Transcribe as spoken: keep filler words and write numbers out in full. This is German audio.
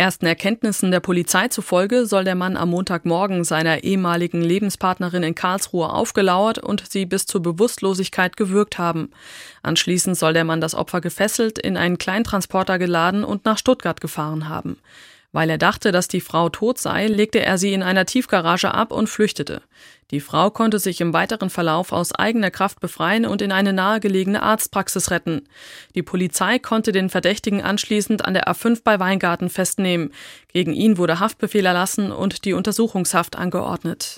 Ersten Erkenntnissen der Polizei zufolge soll der Mann am Montagmorgen seiner ehemaligen Lebenspartnerin in Karlsruhe aufgelauert und sie bis zur Bewusstlosigkeit gewürgt haben. Anschließend soll der Mann das Opfer gefesselt, in einen Kleintransporter geladen und nach Stuttgart gefahren haben. Weil er dachte, dass die Frau tot sei, legte er sie in einer Tiefgarage ab und flüchtete. Die Frau konnte sich im weiteren Verlauf aus eigener Kraft befreien und in eine nahegelegene Arztpraxis retten. Die Polizei konnte den Verdächtigen anschließend an der A fünf bei Weingarten festnehmen. Gegen ihn wurde Haftbefehl erlassen und die Untersuchungshaft angeordnet.